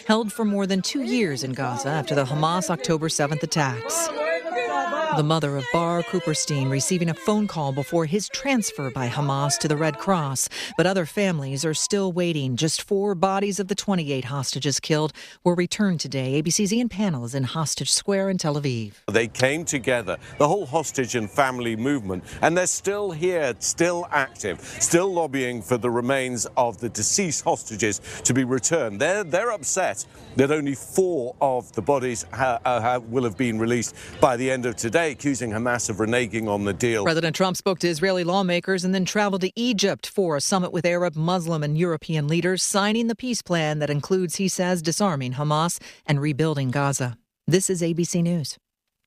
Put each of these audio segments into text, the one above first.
held for more than 2 years in Gaza after the Hamas October 7th attacks. The mother of Bar Cooperstein receiving a phone call before his transfer by Hamas to the Red Cross. But other families are still waiting. Just 4 bodies of the 28 hostages killed were returned today. ABC's Ian Pannell is in Hostage Square in Tel Aviv. They came together, the whole hostage and family movement, and they're still here, still active, still lobbying for the remains of the deceased hostages to be returned. They're upset that only 4 of the bodies will have been released by the end of today, accusing Hamas of reneging on the deal. President Trump spoke to Israeli lawmakers and then traveled to Egypt for a summit with Arab, Muslim, and European leaders, signing the peace plan that includes, he says, disarming Hamas and rebuilding Gaza. This is ABC News.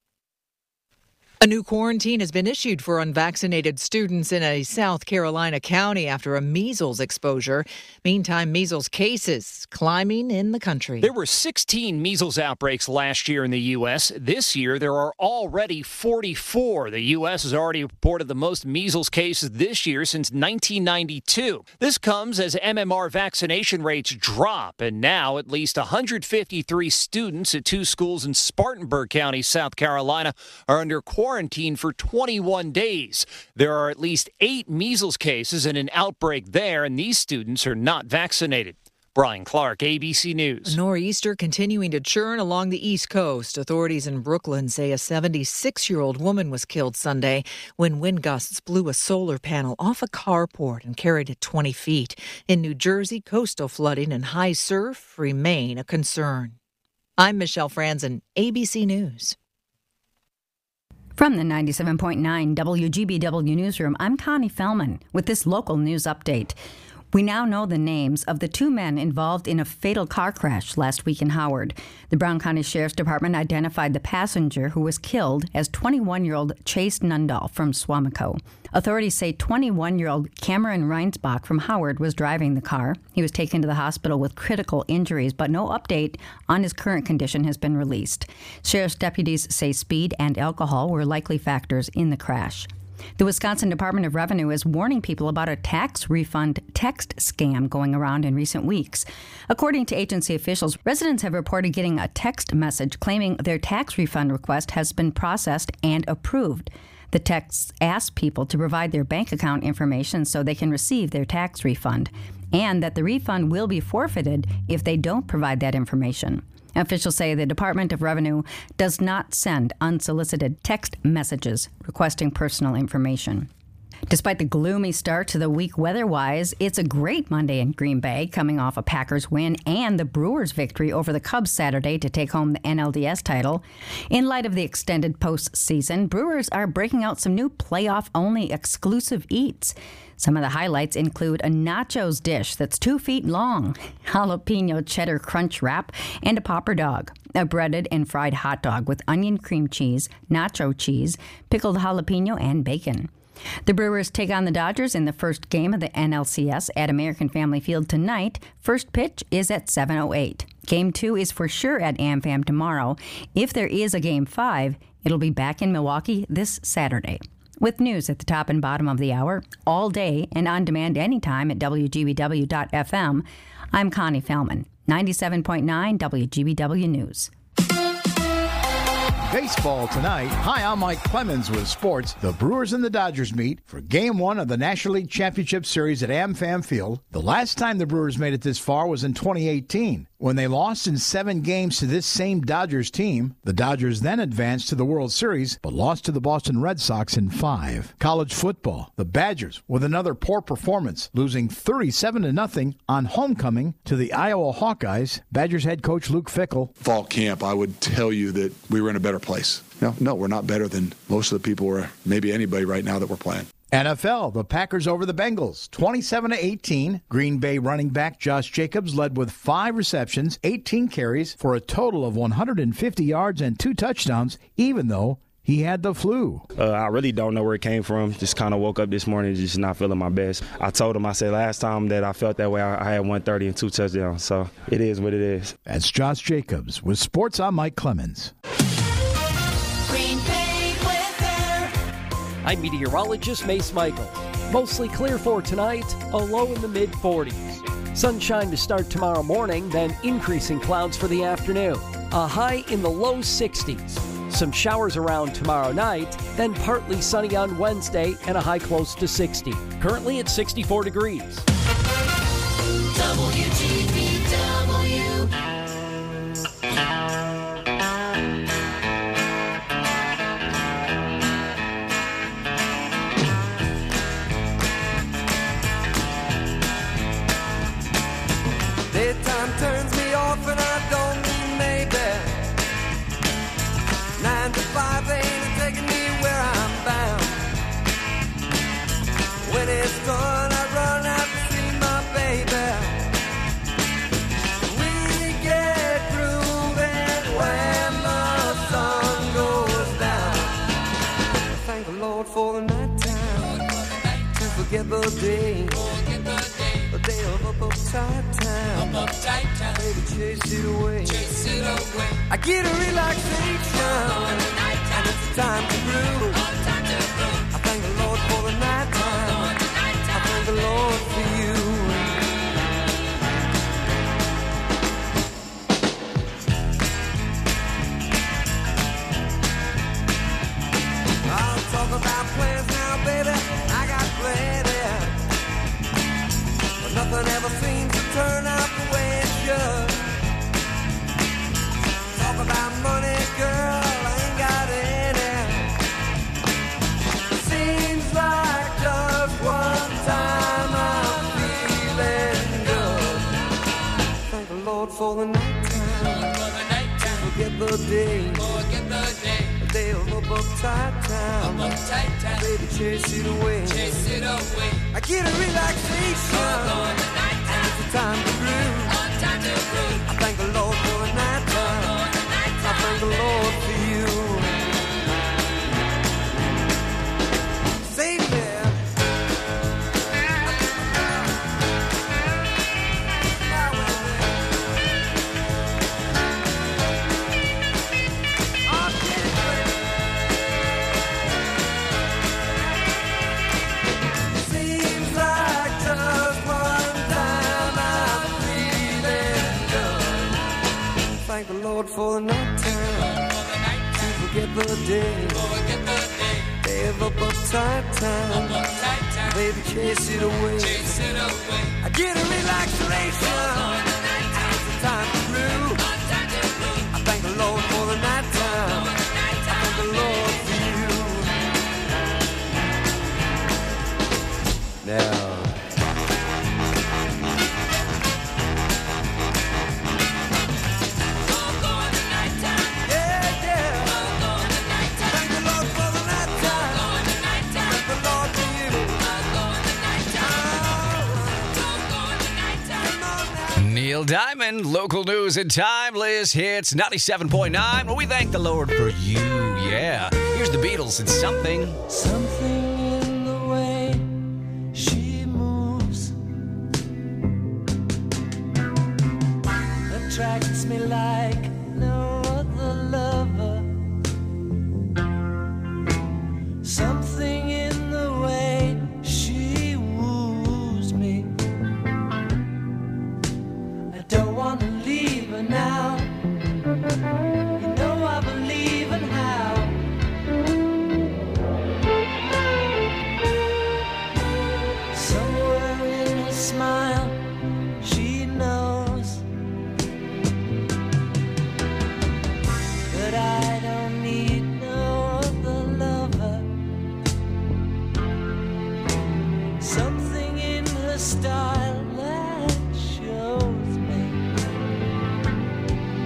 A new quarantine has been issued for unvaccinated students in a South Carolina county after a measles exposure. Meantime, measles cases climbing in the country. There were 16 measles outbreaks last year in the U.S. This year, there are already 44. The U.S. has already reported the most measles cases this year since 1992. This comes as MMR vaccination rates drop, and now at least 153 students at 2 schools in Spartanburg County, South Carolina, are under quarantine for 21 days. There are at least 8 measles cases and an outbreak there, and these students are not vaccinated. Brian Clark, ABC News. A nor'easter continuing to churn along the East Coast. Authorities in Brooklyn say a 76-year-old woman was killed Sunday when wind gusts blew a solar panel off a carport and carried it 20 feet. In New Jersey, coastal flooding and high surf remain a concern. I'm Michelle Franzen, ABC News. From the 97.9 WGBW Newsroom, I'm Connie Fellman with this local news update. We now know the names of the 2 men involved in a fatal car crash last week in Howard. The Brown County Sheriff's Department identified the passenger who was killed as 21-year-old Chase Nundahl from Swamico. Authorities say 21-year-old Cameron Reinsbach from Howard was driving the car. He was taken to the hospital with critical injuries, but no update on his current condition has been released. Sheriff's deputies say speed and alcohol were likely factors in the crash. The Wisconsin Department of Revenue is warning people about a tax refund text scam going around in recent weeks. According to agency officials, residents have reported getting a text message claiming their tax refund request has been processed and approved. The texts ask people to provide their bank account information so they can receive their tax refund, and that the refund will be forfeited if they don't provide that information. Officials say the Department of Revenue does not send unsolicited text messages requesting personal information. Despite the gloomy start to the week weather-wise, it's a great Monday in Green Bay, coming off a Packers win and the Brewers' victory over the Cubs Saturday to take home the NLDS title. In light of the extended postseason, Brewers are breaking out some new playoff-only exclusive eats. Some of the highlights include a nachos dish that's 2 feet long, jalapeno cheddar crunch wrap, and a popper dog, a breaded and fried hot dog with onion cream cheese, nacho cheese, pickled jalapeno, and bacon. The Brewers take on the Dodgers in the first game of the NLCS at American Family Field tonight. First pitch is at 7:08. Game 2 is for sure at AmFam tomorrow. If there is a Game 5, it'll be back in Milwaukee this Saturday. With news at the top and bottom of the hour, all day and on demand anytime at WGBW.FM, I'm Connie Fellman, 97.9 WGBW News. Baseball tonight. Hi, I'm Mike Clemens with sports. The Brewers and the Dodgers meet for Game 1 of the National League Championship Series at AmFam Field. The last time the Brewers made it this far was in 2018, when they lost in 7 games to this same Dodgers team. The Dodgers then advanced to the World Series, but lost to the Boston Red Sox in 5. College football. The Badgers, with another poor performance, losing 37-0 on homecoming to the Iowa Hawkeyes. Badgers head coach Luke Fickell. Fall camp, I would tell you that we were in a better place. No, we're not better than most of the people or maybe anybody right now that we're playing. NFL, the Packers over the Bengals, 27-18. Green Bay running back Josh Jacobs led with 5 receptions, 18 carries for a total of 150 yards and 2 touchdowns, even though he had the flu. I really don't know where it came from. Just kind of woke up this morning just not feeling my best. I told him, I said last time that I felt that way, I had 130 and 2 touchdowns. So it is what it is. That's Josh Jacobs. With sports, I'm Mike Clemens. Green Bay weather. I'm meteorologist Mace Michael. Mostly clear for tonight, a low in the mid-40s. Sunshine to start tomorrow morning, then increasing clouds for the afternoon. A high in the low 60s. Some showers around tomorrow night, then partly sunny on Wednesday and a high close to 60. Currently at 64 degrees. WGBW. Daytime turns me off and I don't mean maybe. 9 to 5 ain't taking me where I'm bound. When it's done, I run out to see my baby. We get through it when the sun goes down. Thank the Lord for the nighttime, to forget the day. The day of uptight time. Baby, chase it away. I get a relaxation, and it's time to groove. I thank the Lord for the night time. I thank the Lord for you. I'll talk about plans now, baby. I got plenty. Nothing ever seems to turn out the way it should. Talk about money, girl, I ain't got any. Seems like just one time I'm feeling good. Thank the Lord for the night time. Forget the day. The day of uptight time. Baby, chase it away. I get a relaxation, and it's a time to groove. I thank the Lord for the night time. I thank the Lord for you. Save me. Thank the Lord for the night time, to forget the day. Day of uptight time. Baby, chase it away. I get a relaxation, and it's a time to groove. I thank the Lord for the night time. I thank the Lord for you. Now. Neil Diamond, local news and timeless hits, 97.9. Well, we thank the Lord for you, yeah. Here's the Beatles, it's Something. Something in the way she moves attracts me like no other lover. Something in the way she woos me. I don't want to leave her now. You know I believe in how. Somewhere in her smile, she knows that I don't need no other lover. Something in her style that shows me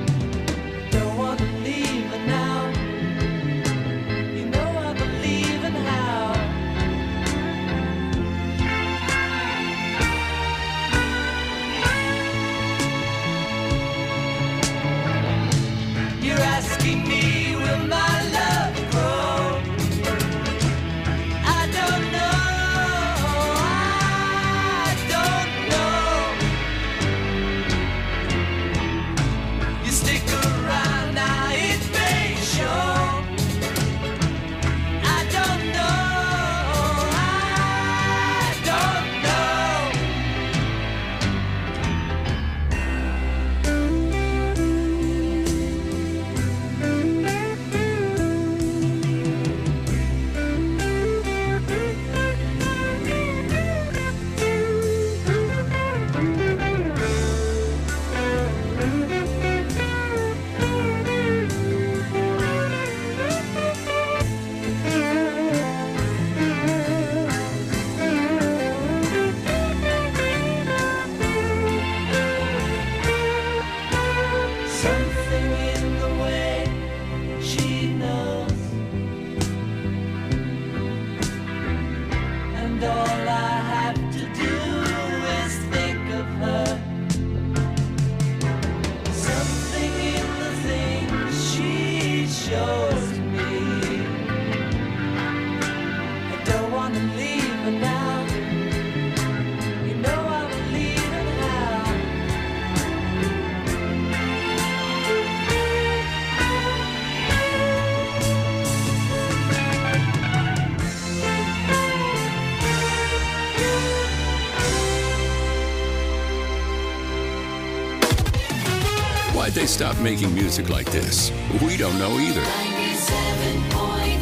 Why'd they stop making music like this? We don't know either. 97.9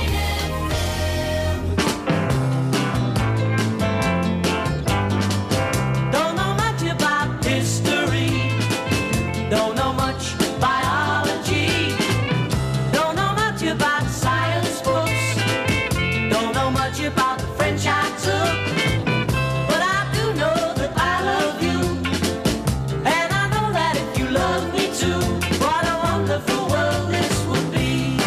Don't know much about history. Don't know much biology. Don't know much about science books. Don't know much about the French I took. But I do know that I love you. And I know that if you love me too, what a wonderful world this would be.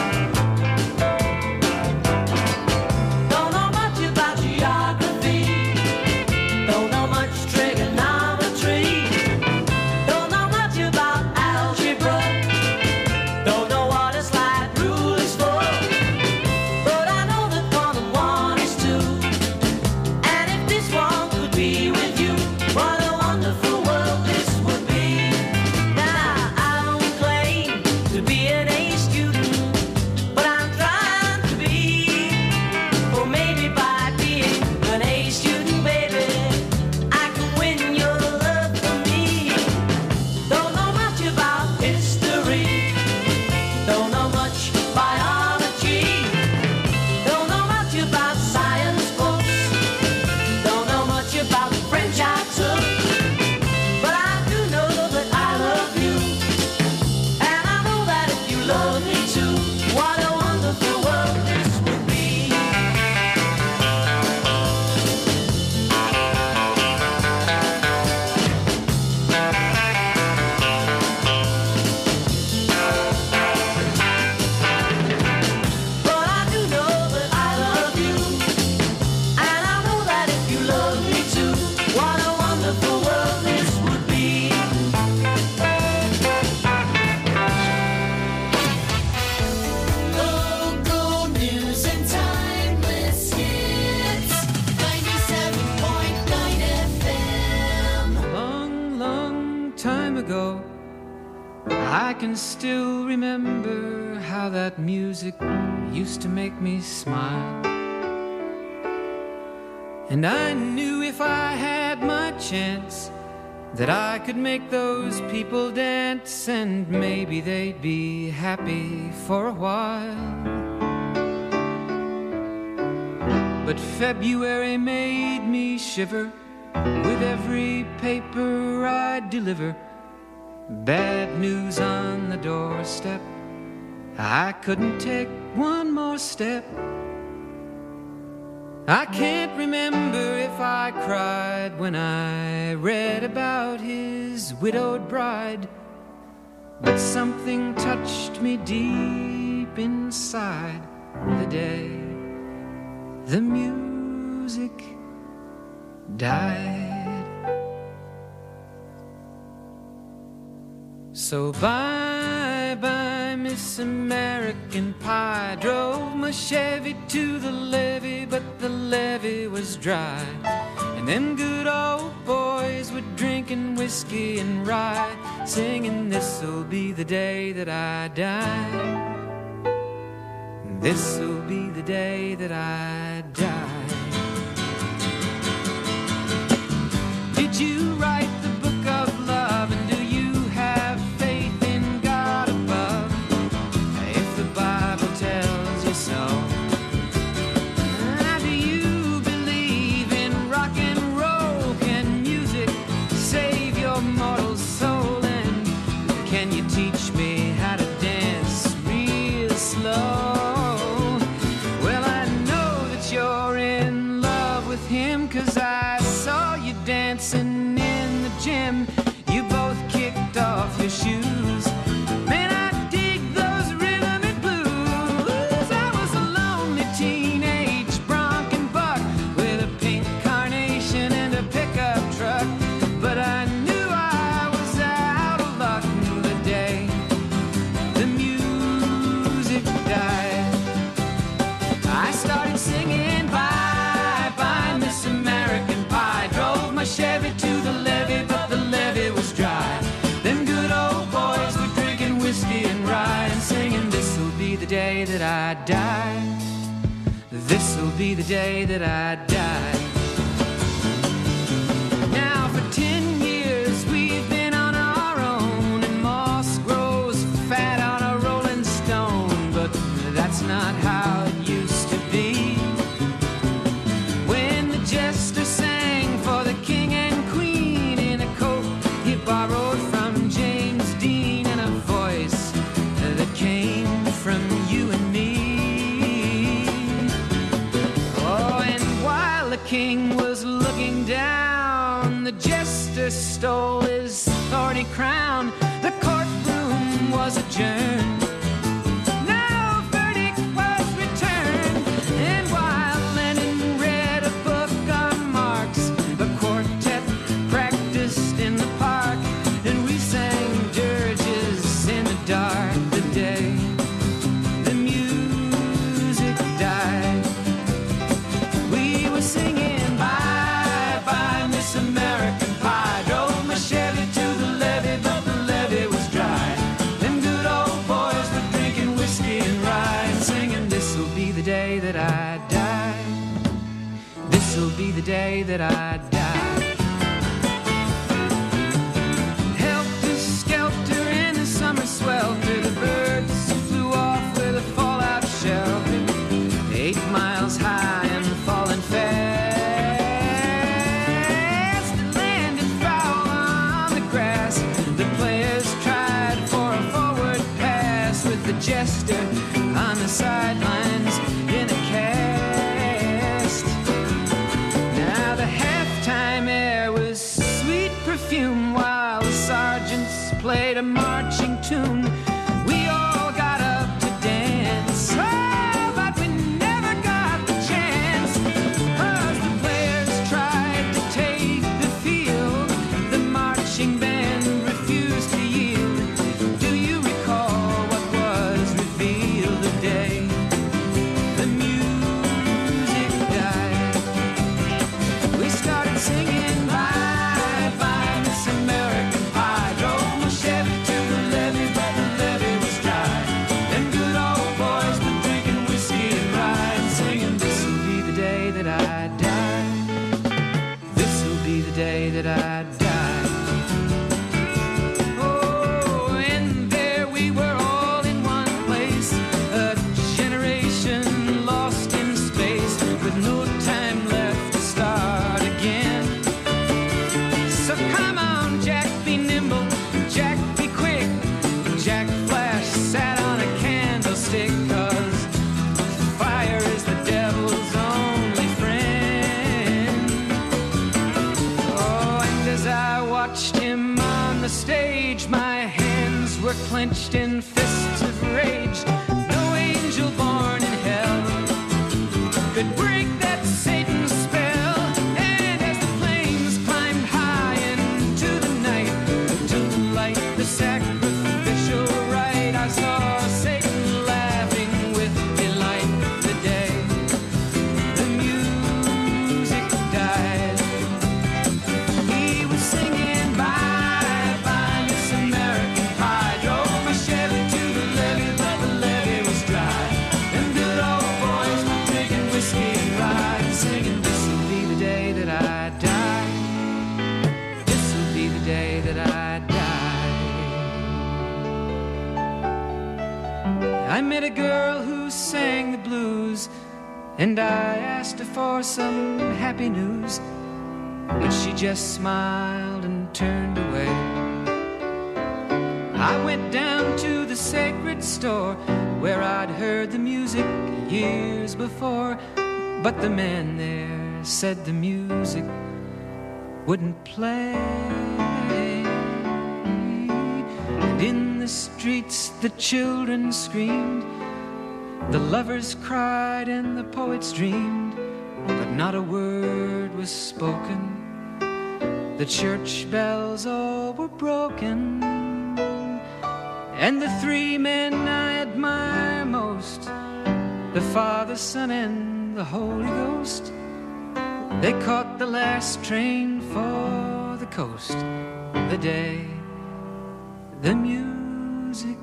Don't know much about geography. Don't know much trigonometry. Don't know much about algebra. Don't know what a slide rule is for. But I know that 1 and 1 is 2. And if this one could be with you, what a wonderful world this would be. Now I don't claim to be an A student, but I'm trying to be. Or maybe by being an A student, baby, I can win your love for me. Don't know much about history. Don't know much biology. Don't know much about science books. Don't know much about the French I took. But I do know that I love you. And I know that if you love me too, what a wonderful world this would be. But I do know that I love you. And I know that if you love me too, what a wonderful world this would be. Local news and timeless hits. 97.9 FM. Long, long time ago, I can still remember how that music used to make me smile. And I knew if I had my chance that I could make those people dance, and maybe they'd be happy for a while. But February made me shiver with every paper I deliver. Bad news on the doorstep. I couldn't take one more step. I can't remember if I cried when I read about his widowed bride, but something touched me deep inside the day the music died. So bye-bye, Miss American Pie. Drove my Chevy to the levee, but the levee was dry. And them good old boys were drinking whiskey and rye, singing, this'll be the day that I die. This'll be the day that I die. Did you write the book of love, and do you have faith in God above? If the Bible tells you so. Do you believe in rock and roll? Can music save your mortal soul? And can you teach me how to dance real slow? Well, I know that you're in love with him, 'cause I saw you dancing in the gym. You both kicked off your shoes. Man, I dig those rhythm and blues. I was a lonely teenage bronc and buck with a pink carnation and a pickup truck. But I knew I was out of luck the day the music died. I started singing bye bye, Miss American Pie. Drove my Chevy to the levee, but the levee was dry. Them good old boys were drinking whiskey and rye and singing, this'll be the day that I die. This'll be the day that I die. Now for 10 years we've been on our own in Moss stole his thorny crown. The courtroom was adjourned. No verdict was returned. And while Lenin read a book on Marx, the quartet practiced in the park, and we sang dirges in the dark. The day the music died, we were singing bye bye Miss American Pie. Drove my Chevy to the levee, but the levee was dry. Them good old boys were drinking whiskey and rye, and singing, this'll be the day that I die. This'll be the day that I die. Helter skelter in the summer swelter, the birds flew off with a fallout shelter. 8 miles high and falling fast. It landed foul on the grass. The players tried for a forward pass, with the jester on the sidelines in a cast. Now the halftime air was sweet perfume, while the sergeants played a marching tune. We all got up to dance, oh, but we never got the chance, 'cause the players tried to take the field. The marching band refused to yield. Do you recall what was revealed the day the music died? We started singing bye bye Miss American Pie. Drove my Chevy to the levee, but the levee was dry. Them good old boys were drinking whiskey and rye, and singing, this'll be the day that I die. This'll be the day that I die. Oh, and there we were all in one place, a generation lost in space, with no time left to start again. So come on, Jack, be nimble, Jack, be quick. Jack Flash sat on a candlestick, 'cause fire is the devil's only friend. Oh, and as I watched him on the stage, my hands were clenched in fists of rage. No angel born in hell could break that Satan's spell. And as the flames climbed high into the night, to light the sacrificial rite, I saw Satan laughing with delight. The day the music died, he was singing bye bye Miss American Pie. Drove my Chevy to the levee, but the levee was dry. Them good old boys were drinking whiskey and rye, and singing, this'll be the day that I die. This'll be the day that I die. I met a girl who sang the blues, and I asked her for some happy news, but she just smiled and turned away. I went down to the sacred store, where I'd heard the music years before, but the man there said the music wouldn't play. And in the streets the children screamed, the lovers cried, and the poets dreamed, but not a word was spoken. The church bells all were broken, and the 3 men I admire most, the Father, Son, and the Holy Ghost, they caught the last train for the coast. The day the music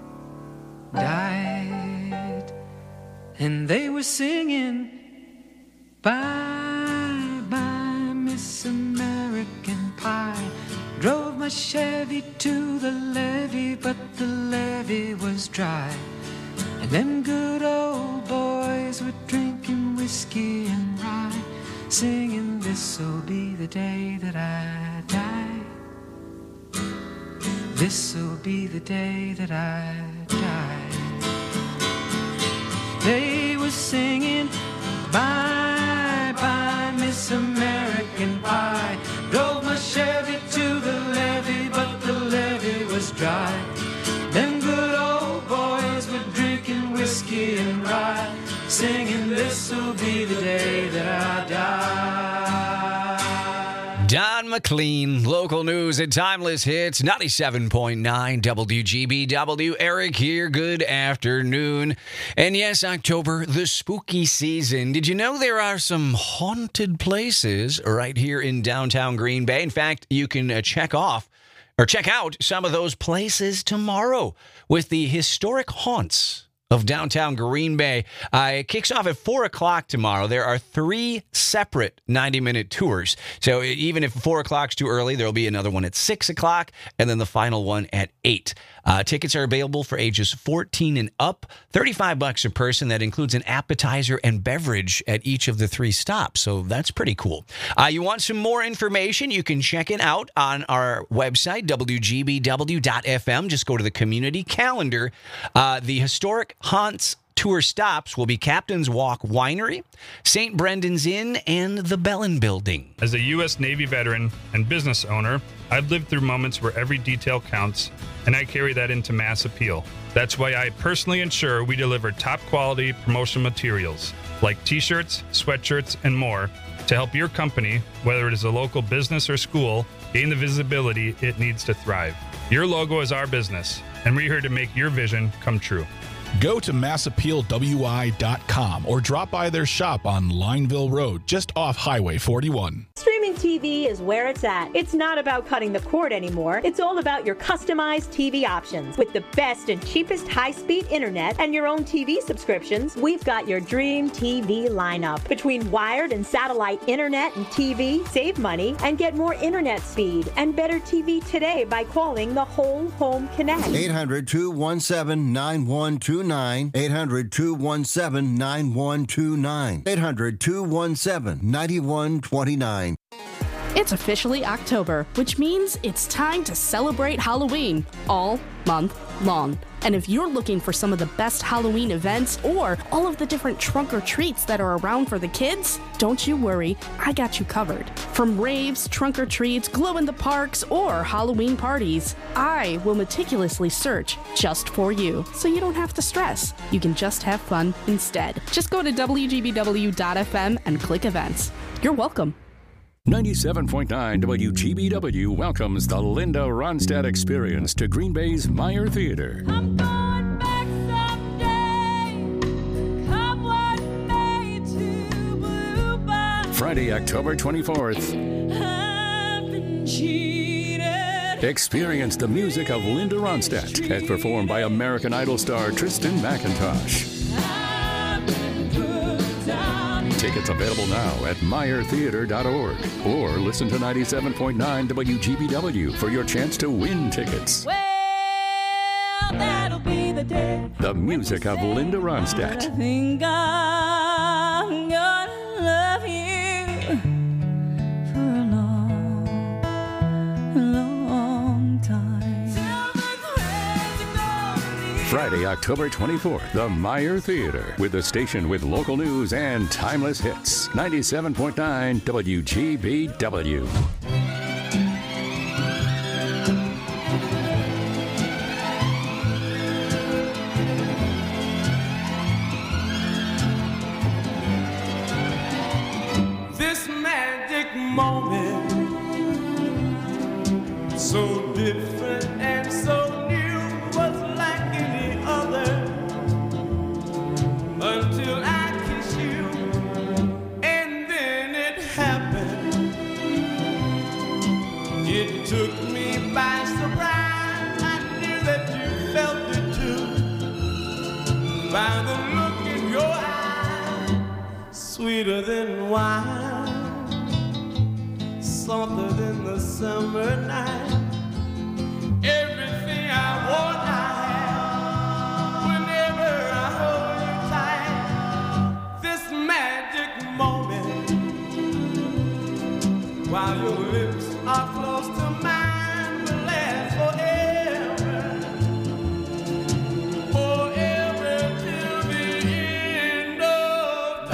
died, and they were singing bye bye Miss American Pie. Drove my Chevy to the levee, but the levee was dry. And them good old boys were drinking whiskey and rye, singing, this'll be the day that I die. This'll be the day that I die. They were singing bye bye Miss American Pie. Drove my Chevy to the McLean. Local news and timeless hits. 97.9 WGBW. Eric here. Good afternoon. And yes, October, the spooky season. Did you know there are some haunted places right here in downtown Green Bay? In fact, you can check out some of those places tomorrow with the historic haunts of downtown Green Bay. It kicks off at 4 o'clock tomorrow. There are 3 separate 90-minute tours. So even if 4 o'clock's too early, there'll be another one at 6 o'clock, and then the final one at 8. Tickets are available for ages 14 and up, $35 a person. That includes an appetizer and beverage at each of the 3 stops. So that's pretty cool. You want some more information? You can check it out on our website, WGBW.FM. Just go to the community calendar. The historic haunts tour stops will be Captain's Walk Winery, St. Brendan's Inn, and the Bellin Building. As a U.S. Navy veteran and business owner, I've lived through moments where every detail counts, and I carry that into mass appeal. That's why I personally ensure we deliver top quality promotional materials like t-shirts, sweatshirts, and more to help your company, whether it is a local business or school, gain the visibility it needs to thrive. Your logo is our business, and we're here to make your vision come true. Go to massappealwi.com or drop by their shop on Lineville Road, just off Highway 41. Streaming TV is where it's at. It's not about cutting the cord anymore. It's all about your customized TV options. With the best and cheapest high-speed internet and your own TV subscriptions, we've got your dream TV lineup. Between wired and satellite internet and TV, save money and get more internet speed and better TV today by calling the Whole Home Connect. 800-217-9129. 800-217-9129. 800-217-9129. It's officially October, which means it's time to celebrate Halloween all month long. And if you're looking for some of the best Halloween events or all of the different trunk or treats that are around for the kids, don't you worry, I got you covered. From raves, trunk or treats, glow in the parks, or Halloween parties, I will meticulously search just for you, so you don't have to stress. You can just have fun instead. Just go to WGBW.FM and click events. You're welcome. 97.9 WGBW welcomes the Linda Ronstadt Experience to Green Bay's Meyer Theater. Friday, October 24th. Experience the music of Linda Ronstadt as performed by American Idol star Tristan McIntosh. Tickets available now at MeyerTheater.org or listen to 97.9 WGBW for your chance to win tickets. Well, that'll be the day. The music of Linda Ronstadt. I think I'm gonna love you for a long, long time. Friday, October 24th, the Meyer Theater, with a station with local news and timeless hits. 97.9 WGBW. This magic moment, so different and so new, was like any other until I kissed you, and then it happened. It took me by surprise. I knew that you felt it too by the look in your eyes, sweeter than wine, softer than the summer night. Everything I want, I have. Whenever I hold you tight, this magic moment, while your lips are close to mine, will last forever, forever till the end of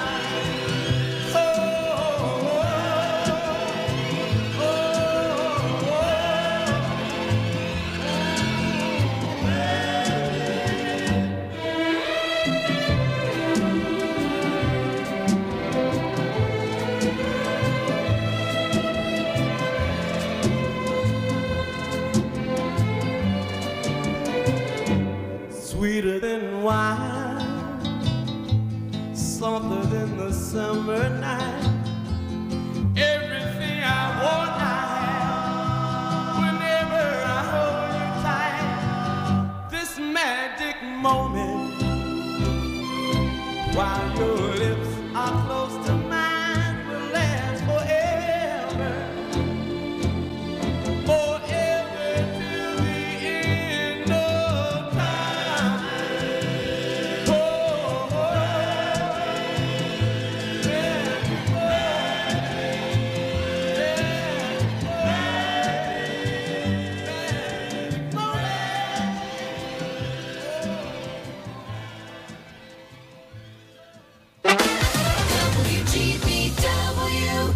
time. Oh, oh, oh. sweeter than wine, softer than the summer night. Everything I want, I have. Whenever I hold you tight, this magic moment, while your lips are close to mine, will last forever, forever till the end of time. Oh, WGBW.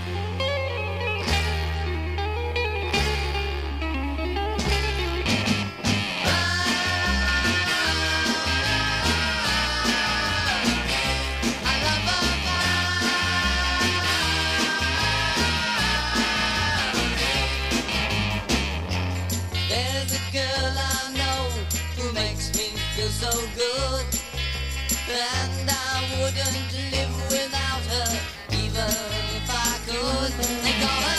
There's a girl I know who makes me feel so good, and I wouldn't live without her, even if I could. They call her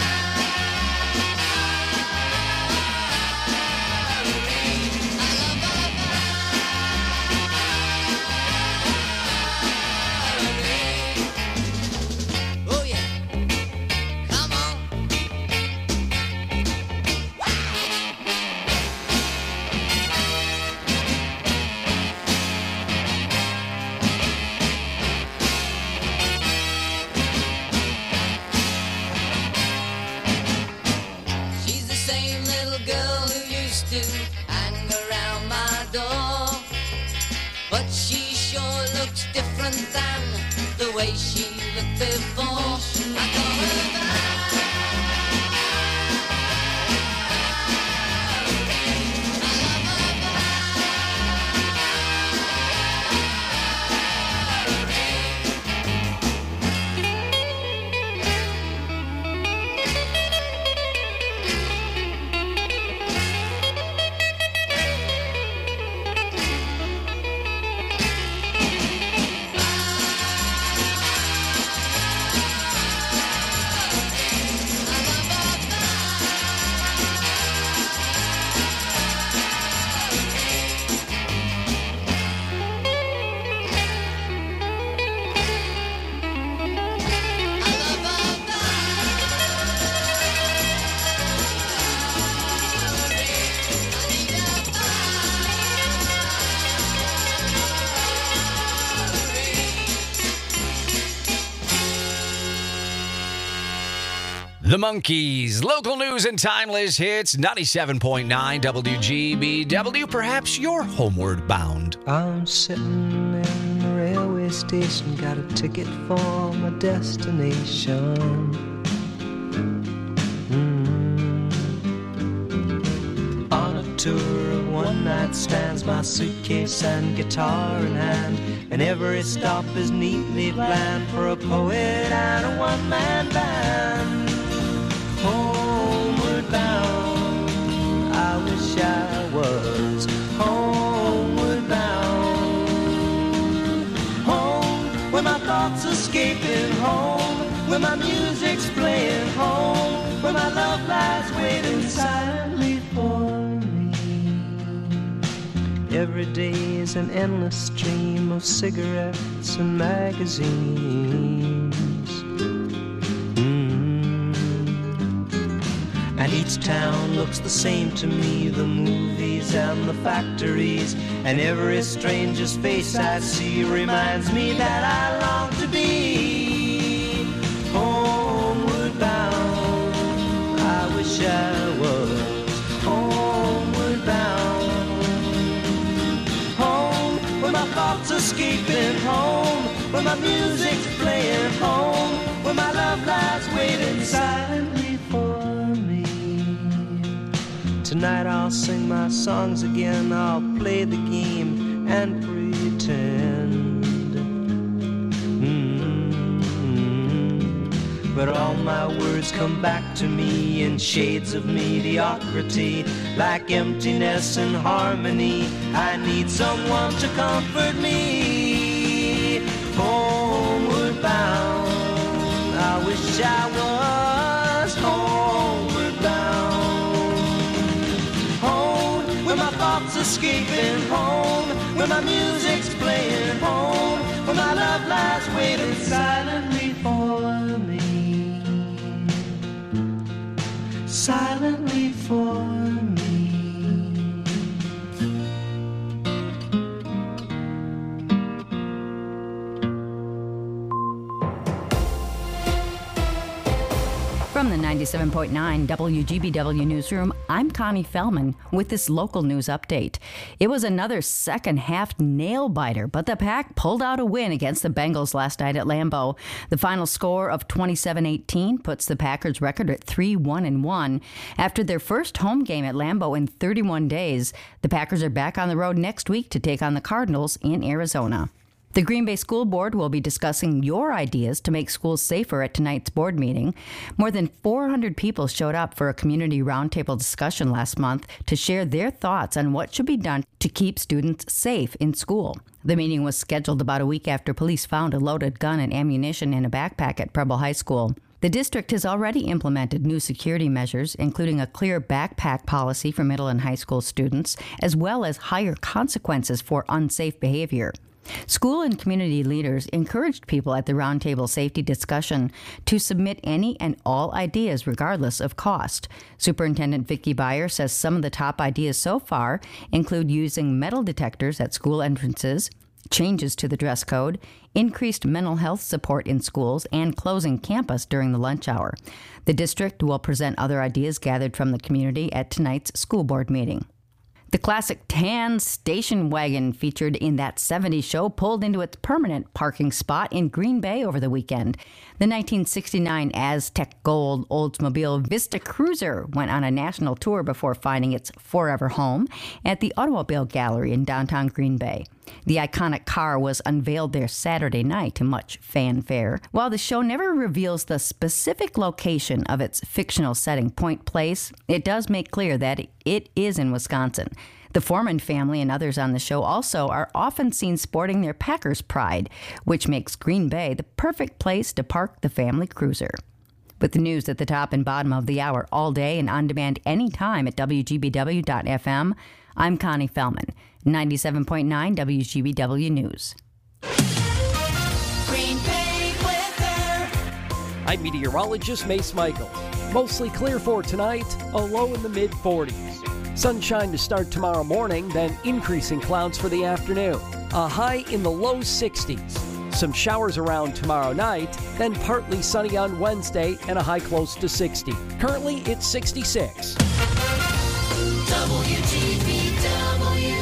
Valerie. Oh yeah, come on. She's the same little girl who used to hang around my door, but she sure looks different than the way she looked before. I call her The Monkees, local news and timeless hits, 97.9 WGBW, perhaps you're homeward bound. I'm sitting in the railway station, got a ticket for my destination. On a tour of one-night stands, my suitcase and guitar in hand, and every stop is neatly planned for a poet and a one-man band. Homeward bound, I wish I was homeward bound. Home, where my thoughts escaping, home, where my music's playing, home, where my love lies waiting silently for me. Every day is an endless stream of cigarettes and magazines. And each town looks the same to me, the movies and the factories, and every stranger's face I see reminds me that I long to be homeward bound. I wish I was homeward bound. Home, where my thoughts escaping, home, where my music's playing, home, where my love lies waiting silently for me. Tonight I'll sing my songs again, I'll play the game and pretend. but all my words come back to me in shades of mediocrity, like emptiness and harmony. I need someone to comfort me. Homeward bound, I wish I was homeward bound. Home, where my thoughts escaping. Home, where my music's playing. Home, where my love lies waiting silently for me. Silently for me. From the 97.9 WGBW Newsroom, I'm Connie Fellman with this local news update. It was another second-half nail-biter, but the Pack pulled out a win against the Bengals last night at Lambeau. The final score of 27-18 puts the Packers' record at 3-1-1. After their first home game at Lambeau in 31 days, the Packers are back on the road next week to take on the Cardinals in Arizona. The Green Bay School Board will be discussing your ideas to make schools safer at tonight's board meeting. More than 400 people showed up for a community roundtable discussion last month to share their thoughts on what should be done to keep students safe in school. The meeting was scheduled about a week after police found a loaded gun and ammunition in a backpack at Preble High School. The district has already implemented new security measures, including a clear backpack policy for middle and high school students, as well as higher consequences for unsafe behavior. School and community leaders encouraged people at the roundtable safety discussion to submit any and all ideas regardless of cost. Superintendent Vicki Beyer says some of the top ideas so far include using metal detectors at school entrances, changes to the dress code, increased mental health support in schools, and closing campus during the lunch hour. The district will present other ideas gathered from the community at tonight's school board meeting. The classic tan station wagon featured in That 70s Show pulled into its permanent parking spot in Green Bay over the weekend. The 1969 Aztec Gold Oldsmobile Vista Cruiser went on a national tour before finding its forever home at the Automobile Gallery in downtown Green Bay. The iconic car was unveiled there Saturday night to much fanfare. While the show never reveals the specific location of its fictional setting, Point Place, it does make clear that it is in Wisconsin. The Foreman family and others on the show also are often seen sporting their Packers pride, which makes Green Bay the perfect place to park the family cruiser. With the news at the top and bottom of the hour all day and on demand anytime at WGBW.FM, I'm Connie Fellman, 97.9 WGBW News. Green Bay weather. I'm meteorologist Mace Michael. Mostly clear for tonight, a low in the mid-40s. Sunshine to start tomorrow morning, then increasing clouds for the afternoon. A high in the low 60s. Some showers around tomorrow night, then partly sunny on Wednesday and a high close to 60. Currently, it's 66. WGBW.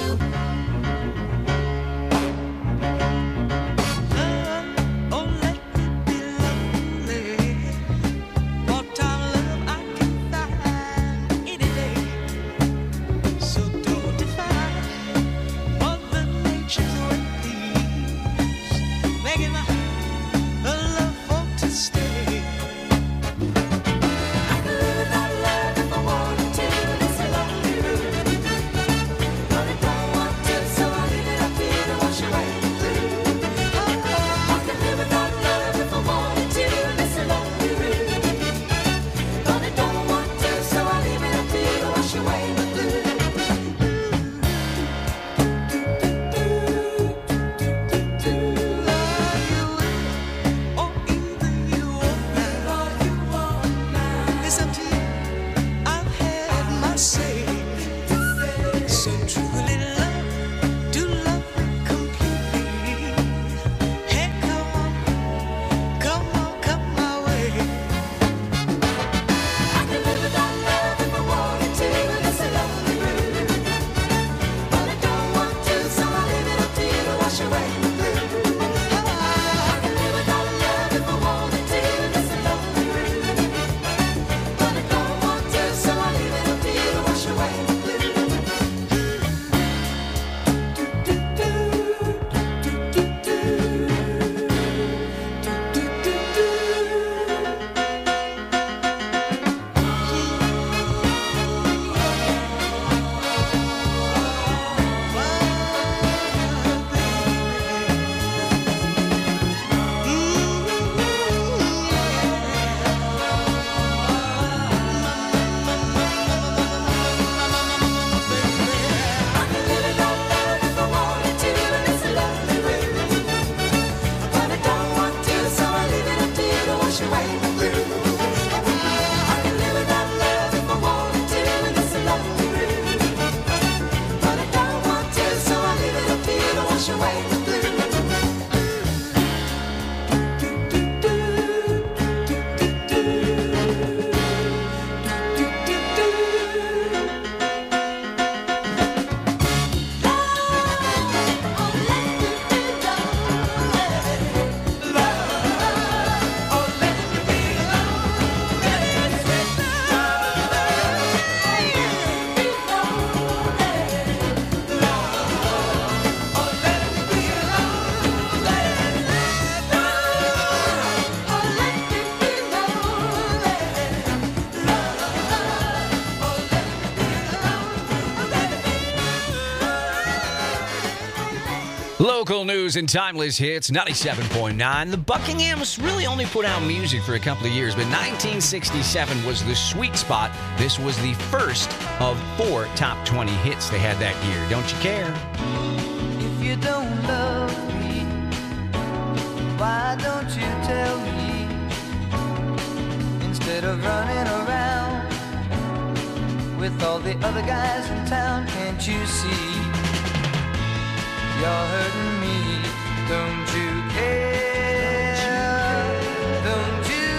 Local news and timeless hits, 97.9. The Buckinghams really only put out music for a couple of years, but 1967 was the sweet spot. This was the first of 4 top 20 hits they had that year. Don't you care? If you don't love me, why don't you tell me? Instead of running around with all the other guys in town, can't you see? You're hurting me, don't you care? Don't you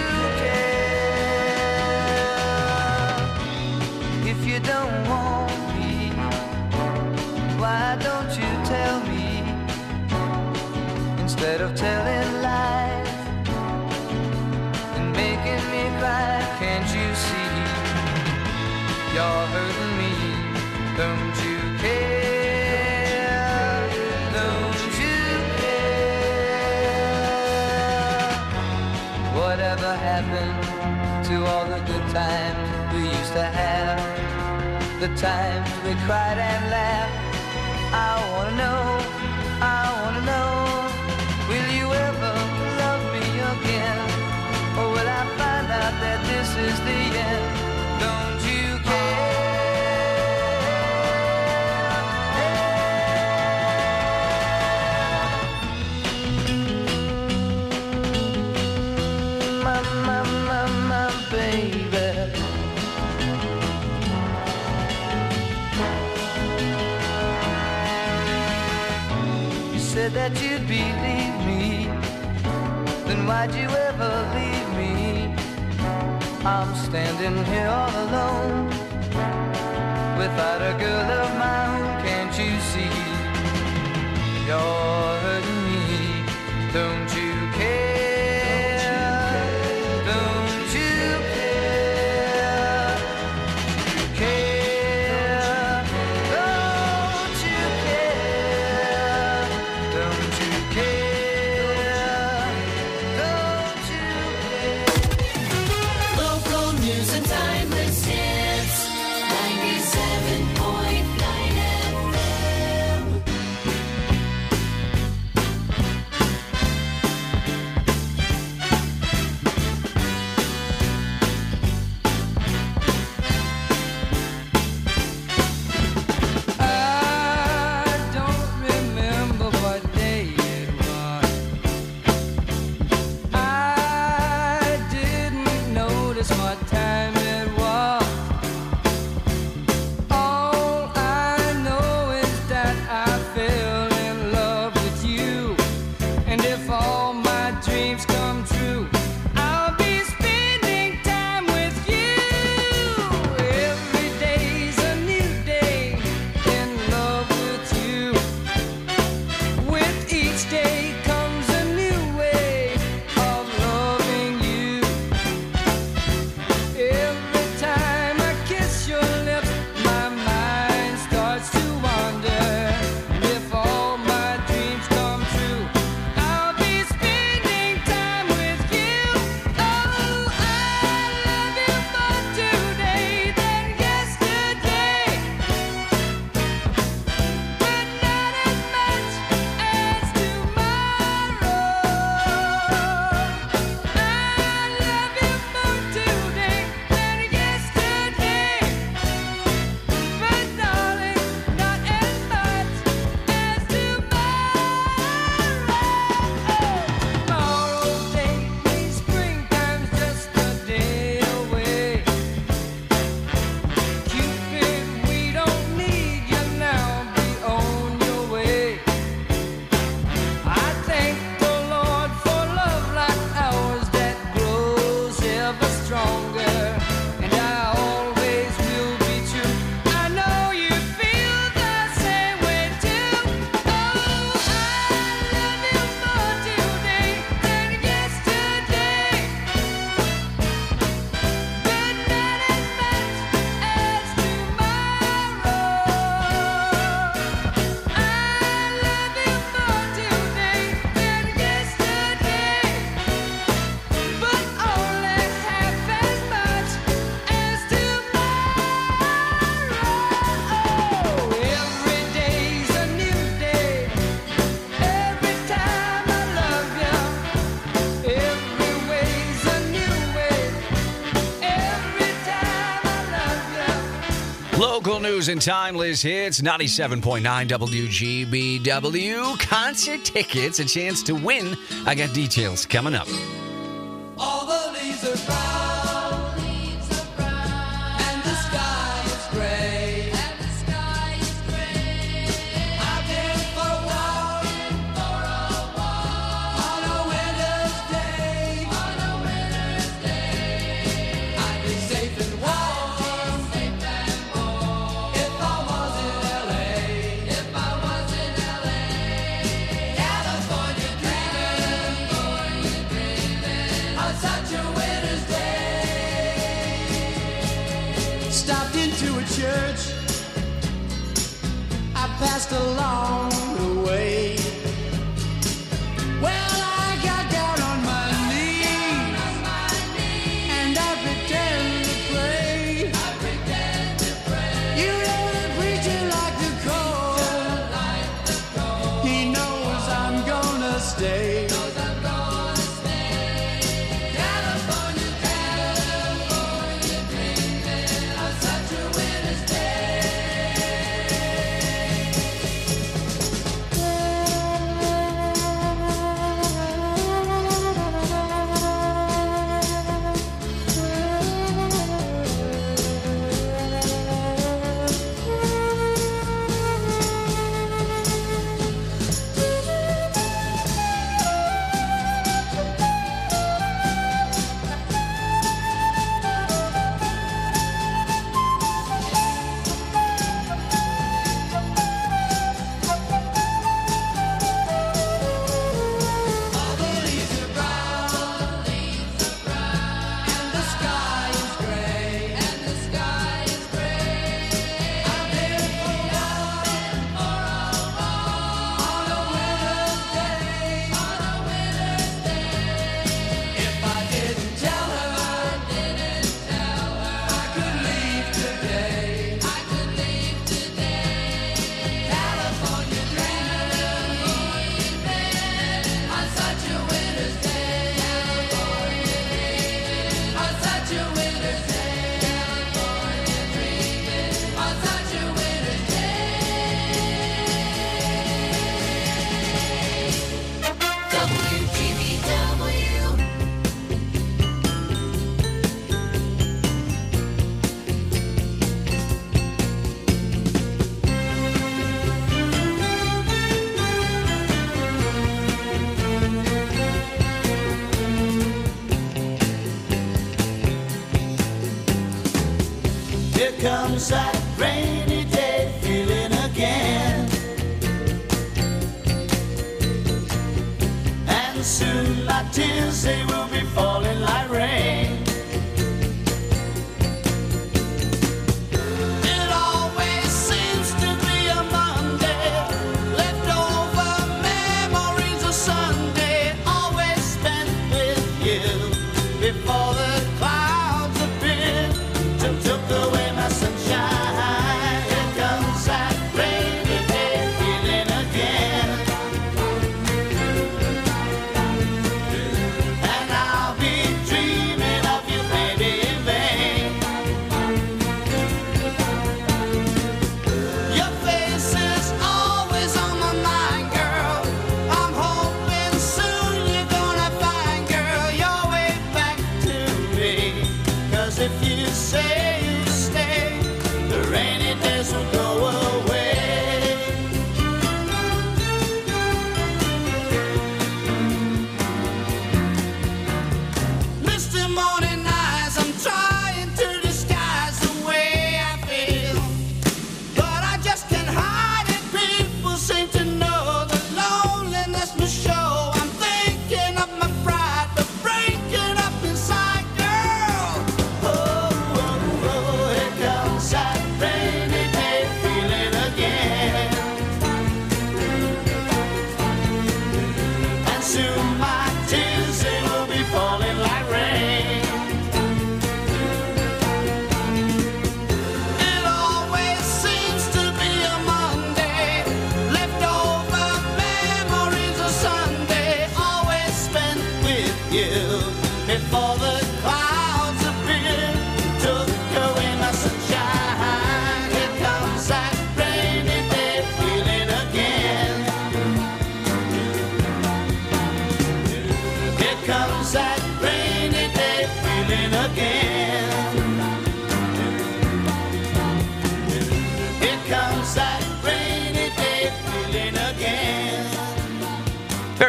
care? If you don't want me, why don't you tell me? Instead of telling lies and making me cry, can't you see? You're hurting me, don't you care? Whatever happened to all the good times we used to have? The times we cried and laughed. I wanna know, will you ever love me again? Or will I find out that this is the end? Don't you care? Said that you'd believe me, then why'd you ever leave me? I'm standing here all alone, without a girl of my own, can't you see? You're hurting me, don't you care? Don't you care? Care? Don't you care? Don't you care? Don't you care? Local news and timeless hits. 97.9 news and timeless hits. 97.9 WGBW. Concert tickets, a chance to win. I got details coming up. All the leaves are brown, and the sky is gray. I've been for a walk on a winter's day. I'd be safe and warm if I was in LA. California dreaming on such a winter's day. Stopped into a church, I passed along the way. Well, I got down on my knees and I pretend to pray. You know the preacher like the cold. He knows I'm gonna stay. California dreaming on such a winter's All the leaves are brown, and the sky is gray. I've been for a walk on a winter's day. If I didn't tell her, I could leave today. California dreaming on such a winter's day. On such a winter's day. On such a winter's WGBW. Here comes that rainy day feeling again. And soon my tears, they will be falling like rain. It always seems to be a Monday, leftover memories of Sunday, always spent with you before the clouds appeared and took away my sunshine. Here comes that rainy day feeling again. And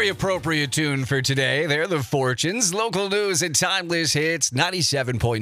Very appropriate tune for today. They're the Fortunes. Local news and timeless hits. 97.9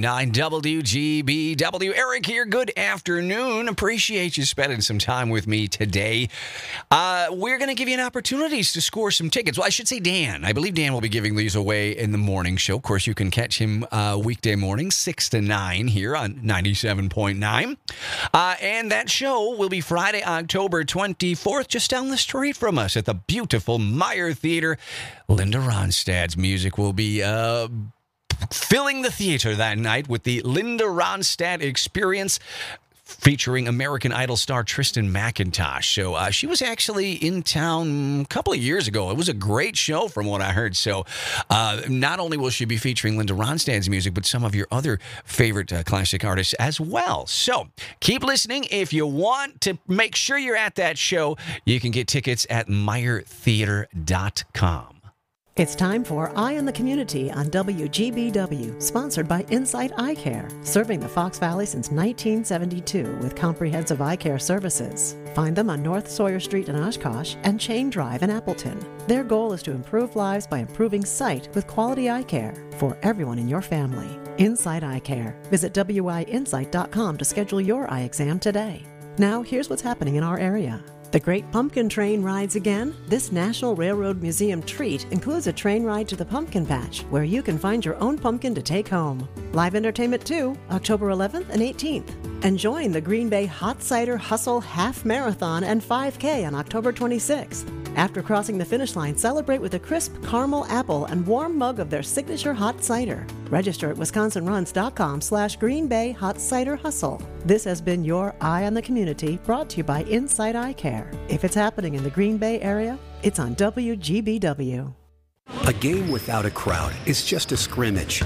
WGBW. Eric here. Good afternoon. Appreciate you spending some time with me today. We're going to give you an opportunity to score some tickets. Well, I should say Dan. I believe Dan will be giving these away in the morning show. Of course, you can catch him weekday morning, 6 to 9 here on 97.9. And that show will be Friday, October 24th, just down the street from us at the beautiful Meyer Theater. Linda Ronstadt's music will be filling the theater that night with the Linda Ronstadt Experience, featuring American Idol star Tristan McIntosh. So she was actually in town a couple of years ago. It was a great show from what I heard. So not only will she be featuring Linda Ronstadt's music, but some of your other favorite classic artists as well. So keep listening. If you want to make sure you're at that show, you can get tickets at MeyerTheater.com. It's time for Eye on the Community on WGBW, sponsored by Insight Eye Care, serving the Fox Valley since 1972 with comprehensive eye care services. Find them on North Sawyer Street in Oshkosh and Chain Drive in Appleton. Their goal is to improve lives by improving sight with quality eye care for everyone in your family. Insight Eye Care. Visit WIinsight.com to schedule your eye exam today. Now, here's what's happening in our area. The Great Pumpkin Train rides again. This National Railroad Museum treat includes a train ride to the Pumpkin Patch, where you can find your own pumpkin to take home. Live entertainment too, October 11th and 18th. And join the Green Bay Hot Cider Hustle Half Marathon and 5K on October 26th. After crossing the finish line, celebrate with a crisp caramel apple and warm mug of their signature hot cider. Register at wisconsinruns.com/Green Bay Hot Cider Hustle. This has been your Eye on the Community, brought to you by Insight Eye Care. If it's happening in the Green Bay area, it's on WGBW. A game without a crowd is just a scrimmage.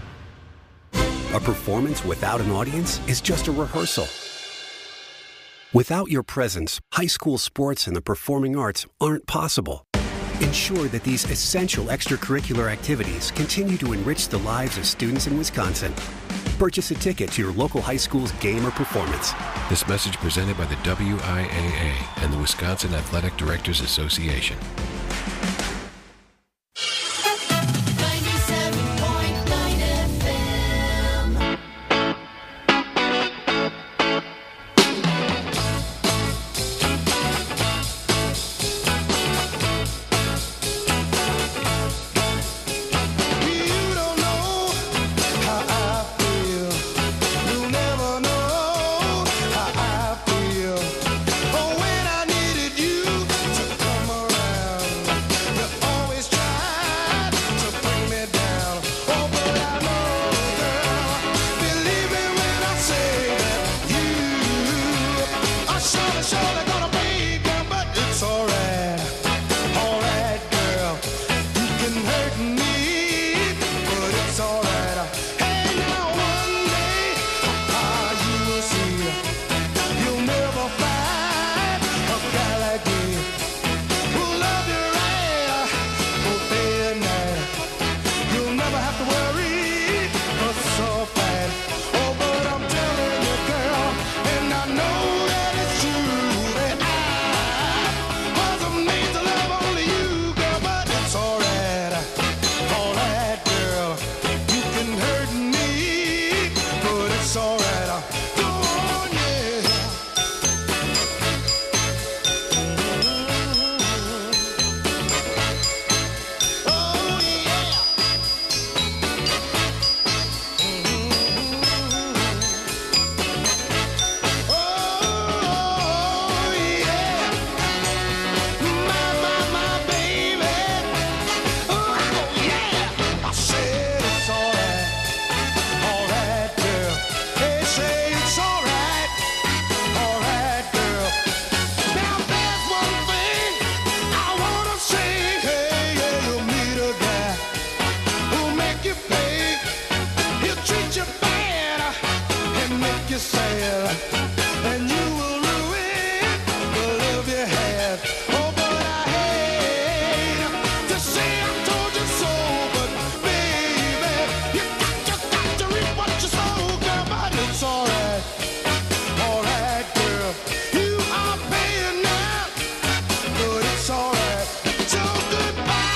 A performance without an audience is just a rehearsal. Without your presence, high school sports and the performing arts aren't possible. Ensure that these essential extracurricular activities continue to enrich the lives of students in Wisconsin. Purchase a ticket to your local high school's game or performance. This message presented by the WIAA and the Wisconsin Athletic Directors Association. So goodbye.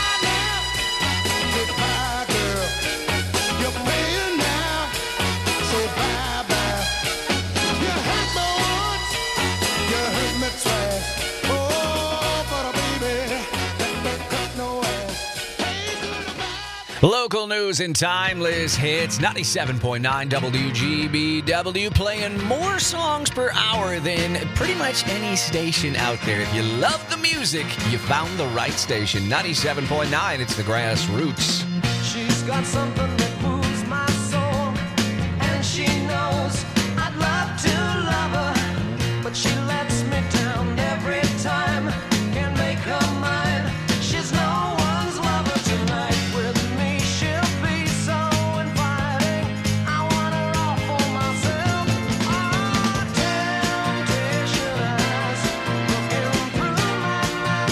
Local news and timeless hits. 97.9 WGBW, playing more songs per hour than pretty much any station out there. If you love the music, you found the right station. 97.9, it's the Grassroots. She's got something that moves my soul, and she knows I'd love to love her, but she lets me down every time. Can't make her mine. She's no one's lover tonight. With me she'll be so inviting. I want her all for myself. Oh, temptation eyes looking through my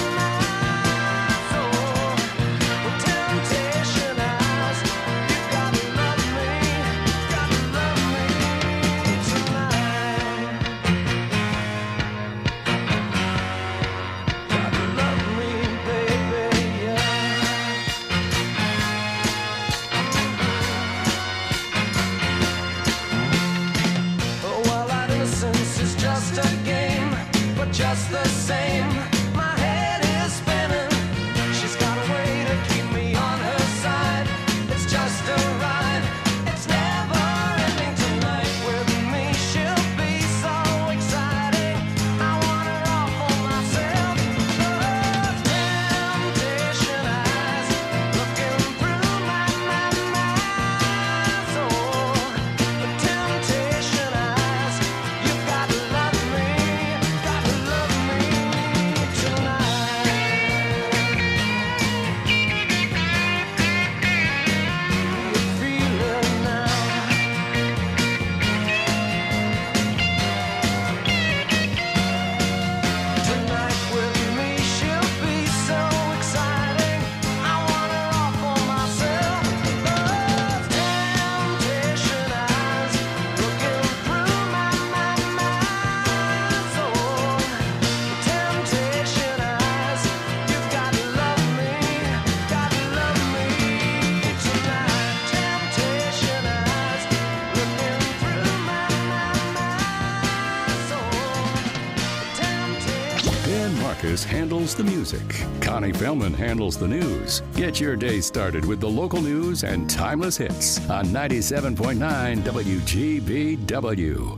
soul. With temptation eyes, you gotta love me tonight. Gotta love me, baby, yeah. Oh, well, our innocence is just a game, but just the same, my head is spinning. She's got a way to keep me on her side. It's just a ride. It's never ending tonight. With me, she'll be so exciting. I want her all for myself. Those temptation eyes looking through my soul. The temptation eyes, you gotta love me Marcus handles the music. Connie Fellman handles the news. Get your day started with the local news and timeless hits on 97.9 WGBW.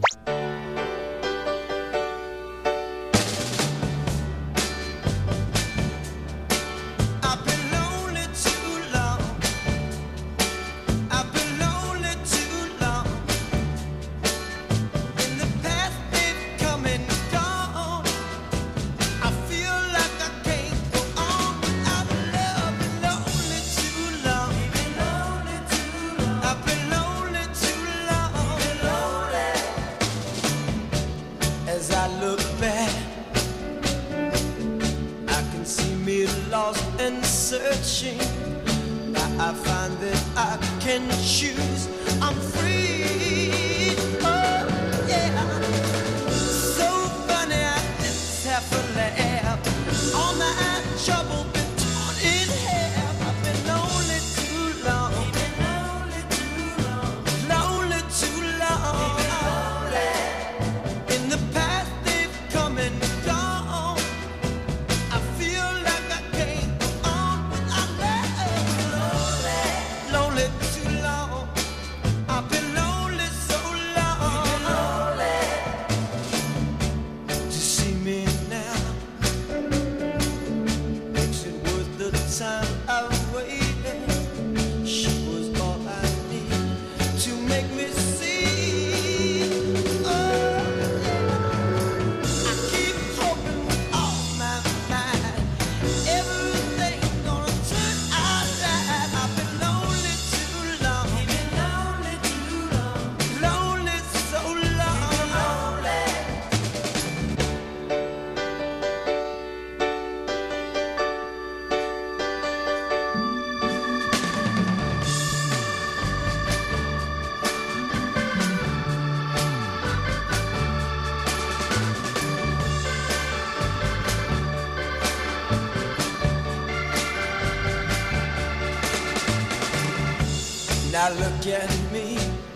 Now look at me,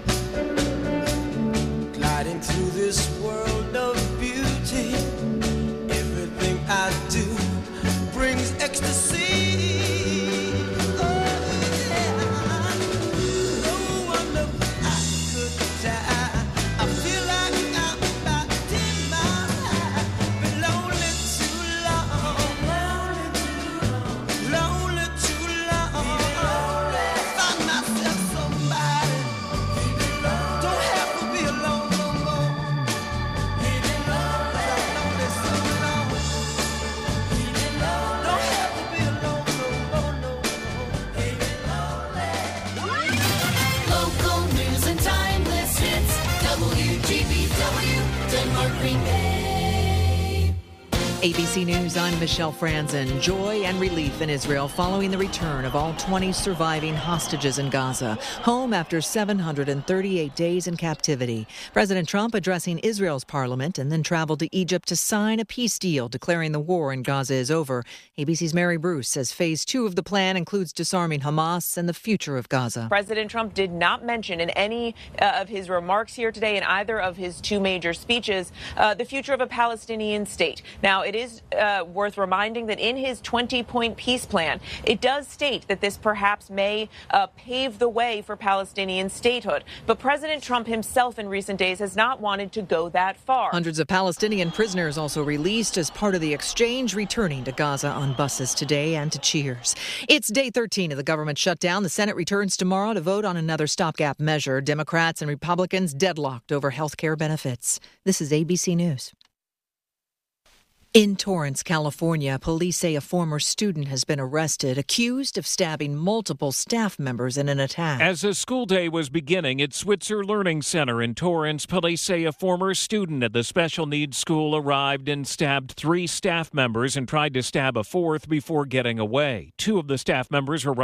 gliding through this world of beauty. Everything I do brings ecstasy. Oh, yeah. every day. ABC News, I'm Michelle Franzen. Joy and relief in Israel following the return of all 20 surviving hostages in Gaza, home after 738 days in captivity. President Trump addressing Israel's parliament and then traveled to Egypt to sign a peace deal declaring the war in Gaza is over. ABC's Mary Bruce says phase 2 of the plan includes disarming Hamas and the future of Gaza. President Trump did not mention in any of his remarks here today, in either of his two major speeches, the future of a Palestinian state. Now, it is worth reminding that in his 20-point peace plan, it does state that this perhaps may pave the way for Palestinian statehood. But President Trump himself in recent days has not wanted to go that far. Hundreds of Palestinian prisoners also released as part of the exchange, returning to Gaza on buses today and to Cheers. It's day 13 of the government shutdown. The Senate returns tomorrow to vote on another stopgap measure. Democrats and Republicans deadlocked over health care benefits. This is ABC News. In Torrance, California, police say a former student has been arrested, accused of stabbing multiple staff members in an attack. As the school day was beginning at Switzer Learning Center in Torrance, police say a former student at the special needs school arrived and stabbed 3 staff members and tried to stab a 4th before getting away. 2 of the staff members were